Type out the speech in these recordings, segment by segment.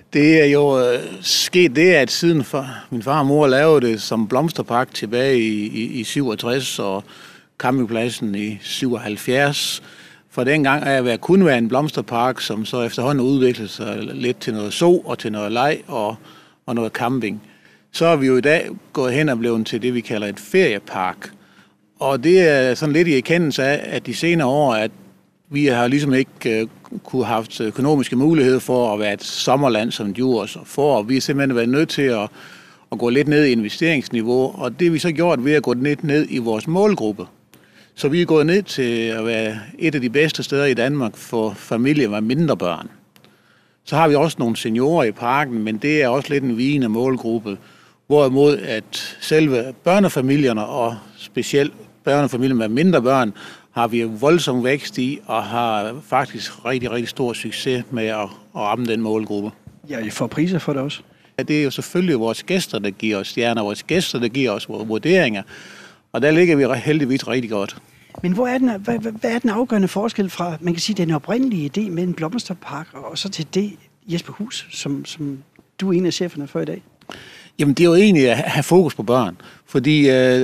Det er jo sket det, at siden min far og mor lavede det som blomsterpark tilbage i 67 og campingpladsen i 77. For dengang er jeg kun været en blomsterpark, som så efterhånden udviklede sig lidt til noget so og til noget leg og noget camping. Så er vi jo i dag gået hen og blevet til det, vi kalder et feriepark. Og det er sådan lidt i erkendelse af, at de senere år, at vi har ligesom ikke kunne have haft økonomiske muligheder for at være et sommerland som Djurs for. Vi har simpelthen været nødt til at gå lidt ned i investeringsniveau, og det har vi så gjort ved at gå lidt ned i vores målgruppe. Så vi er gået ned til at være et af de bedste steder i Danmark for familier med mindre børn. Så har vi også nogle seniorer i parken, men det er også lidt en vigende målgruppe. Hvorimod at selve børnefamilierne, og specielt børnefamilier med mindre børn, har vi voldsom vækst i, og har faktisk rigtig, rigtig stor succes med at ramme den målgruppe. Ja, I får priser for det også. Ja, det er jo selvfølgelig vores gæster, der giver os stjerner, vores gæster, der giver os vurderinger, og der ligger vi heldigvis rigtig godt. Men hvad er den afgørende forskel fra, man kan sige, den oprindelige idé med en blomsterpark, og så til det Jesper Huus, som du er en af cheferne for i dag? Jamen, det er jo egentlig at have fokus på børn. Fordi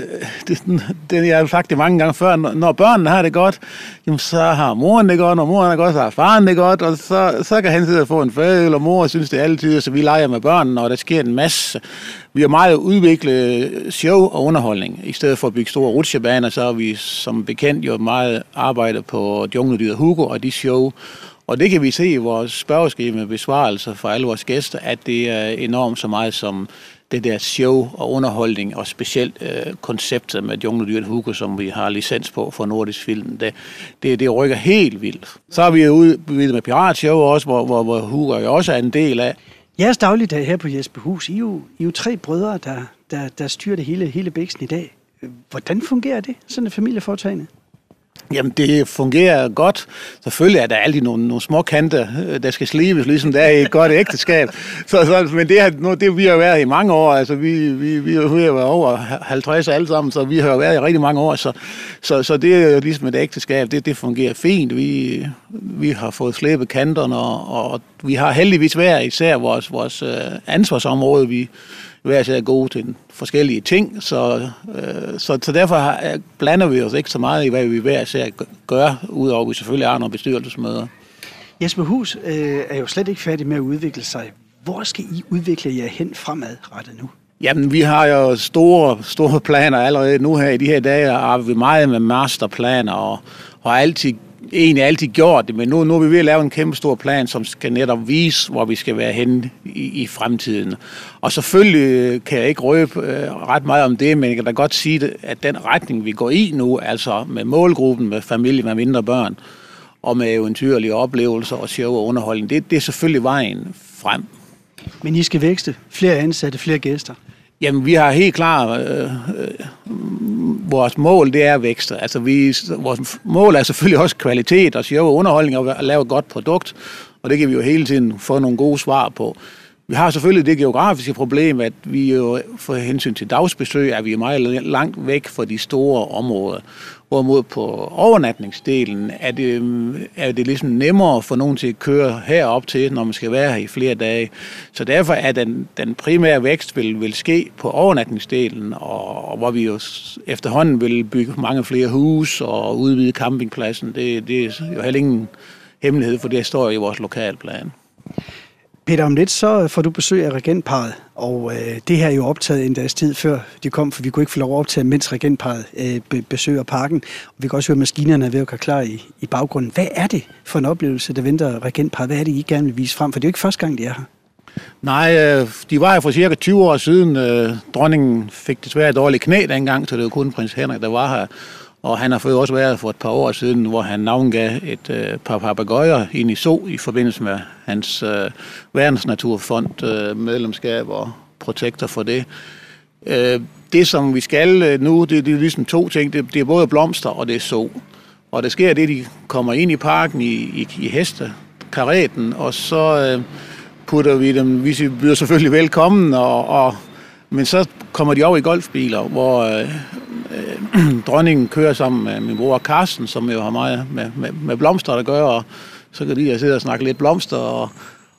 det jeg har sagt det mange gange før, når børnene har det godt, jamen, så har moren det godt, og moren er godt, så har faren det godt, og så kan han sidde og få en fadøl, og mor synes det altid, så vi leger med børnene, og der sker en masse. Vi har meget udviklet show og underholdning. I stedet for at bygge store rutsjebaner, så har vi som bekendt jo meget arbejde på Jungledyret Hugo og de show. Og det kan vi se i vores spørgeskema besvarelser fra alle vores gæster, at det er enormt så meget som det der show og underholdning, og specielt konceptet med Jungledyret Hugo, som vi har licens på for Nordisk Film, det rykker helt vildt. Så har vi jo udvidet med Piratshow også, hvor Hugo jo også er en del af. Jeres dagligdag her på Jesper Huus, I er jo 3 brødre, der styrer det hele bæksen i dag. Hvordan fungerer det, sådan et familieforetagende? Jamen, det fungerer godt. Selvfølgelig er der altid nogle små kanter, der skal slibes, ligesom der er i et godt ægteskab. Men det vi har været i mange år. Altså, vi har været over 50 alle sammen, så vi har været i rigtig mange år. Så det er jo ligesom et ægteskab. Det fungerer fint. Vi har fået slæbet kanterne, og vi har heldigvis været især vores ansvarsområde. Vi hver især gode til forskellige ting, så derfor blander vi os ikke så meget i, hvad vi hver især gør, udover at vi selvfølgelig har nogle bestyrelsesmøder. Jesper Huus er jo slet ikke færdig med at udvikle sig. Hvor skal I udvikle jer hen fremadrettet nu? Jamen, vi har jo store planer allerede nu her i de her dage, arbejder vi meget med masterplaner, og har altid gjort det, men nu er vi ved at lave en kæmpe stor plan, som skal netop vise, hvor vi skal være henne i fremtiden. Og selvfølgelig kan jeg ikke røbe ret meget om det, men jeg kan da godt sige det, at den retning, vi går i nu, altså med målgruppen, med familie med mindre børn, og med eventyrlige oplevelser og show og underholdning, det er selvfølgelig vejen frem. Men I skal vækste, flere ansatte, flere gæster. Jamen, vi har helt klart, vores mål, det er at vækste. Altså, vores mål er selvfølgelig også kvalitet og show og underholdning og at lave et godt produkt, og det kan vi jo hele tiden få nogle gode svar på. Vi har selvfølgelig det geografiske problem, at vi jo for hensyn til dagsbesøg er vi meget langt væk fra de store områder. Hvorimod på overnatningsdelen er det ligesom nemmere for nogen til at køre herop til, når man skal være her i flere dage. Så derfor er den primære vækst vil ske på overnatningsdelen, og hvor vi jo efterhånden vil bygge mange flere hus og udvide campingpladsen. Det er jo heller ingen hemmelighed, for det står i vores lokalplan. Peter, om lidt så får du besøg af regentparret, og det her er jo optaget en dags tid før de kom, for vi kunne ikke få lov at optage, mens regentparret besøger parken. Og vi kan også høre, at maskinerne er ved at gøre klar i baggrunden. Hvad er det for en oplevelse, der venter regentparret? Hvad er det, I gerne vil vise frem? For det er jo ikke første gang, de er her. Nej, de var her for cirka 20 år siden. Dronningen fik desværre dårligt knæ dengang, så det var kun prins Henrik, der var her. Og han har fået også været for et par år siden, hvor han navngav et par papegøjer ind i Zoo i forbindelse med hans Verdensnaturfond medlemskab og protektor for det. Det, som vi skal nu, det er ligesom 2 ting. Det er både blomster og det er Zoo. Og der sker det, de kommer ind i parken i hestekaretten, og så putter vi dem, vi byder selvfølgelig velkommen, men så kommer de over i golfbiler, hvor dronningen kører sammen med min bror Carsten, som jo har meget med blomster at gøre, og så kan de sidde og snakke lidt blomster,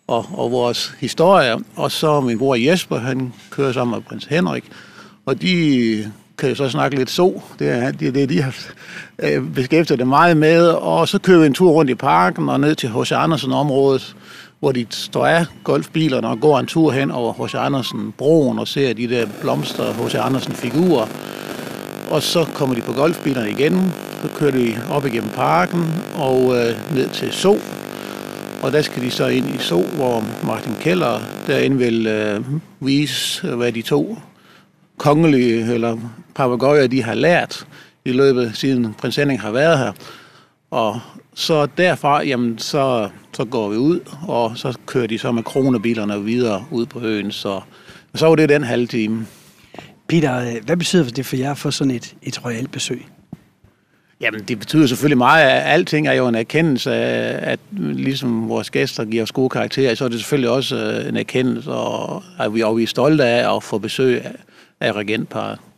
og vores historie. Og så min bror Jesper, han kører sammen med prins Henrik, og de kan jo så snakke lidt det er det, de har beskæftiget det meget med. Og så kører vi en tur rundt i parken og ned til H.C. Andersen-området, hvor de står af golfbilerne og går en tur hen over H.C. Andersen-broen og ser de der blomster H.C. Andersen-figurer. Og så kommer de på golfbilerne igen, så kører de op igennem parken og ned til Zoo. Og der skal de så ind i Zoo, hvor Martin Keller derinde vil vise, hvad de to kongelige eller papegøjer, de har lært i løbet siden prins Henrik har været her. Og så derfra, jamen, så går vi ud, og så kører de så med kronebilerne videre ud på øen. Så var det den halve time. Peter, hvad betyder det for jer at få sådan et royalt besøg? Jamen, det betyder selvfølgelig meget, at alting er jo en erkendelse af, at ligesom vores gæster giver os gode karakterer, så er det selvfølgelig også en erkendelse, og at vi er stolte af at få besøg af regentparret.